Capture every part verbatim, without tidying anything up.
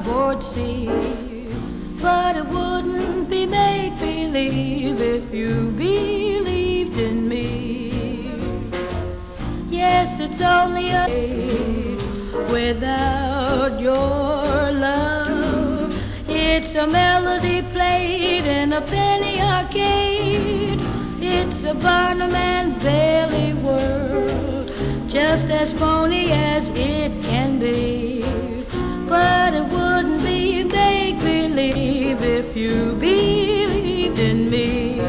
cardboard sea. But it wouldn't be make-believe if you believed in me. Yes, it's only a day without your love. It's a melody played in a penny arcade. It's a Barnum and Bailey world, just as phony as it can be. But it wouldn't be make-believe if you believed in me.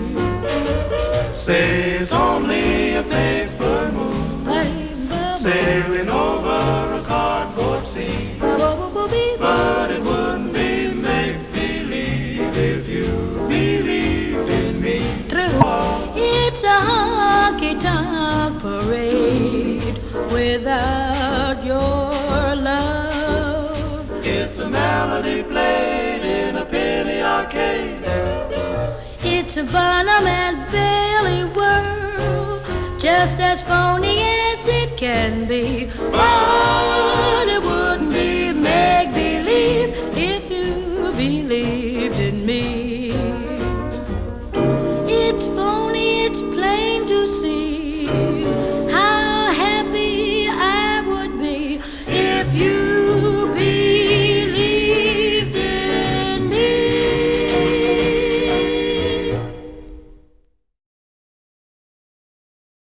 Say it's only a paper moon sailing over a cardboard sea. But it wouldn't be make-believe if you believed in me. It's a honky-tonk parade without your love. It's a melody played in a penny arcade. It's a Barnum and Bailey world, just as phony as it can be.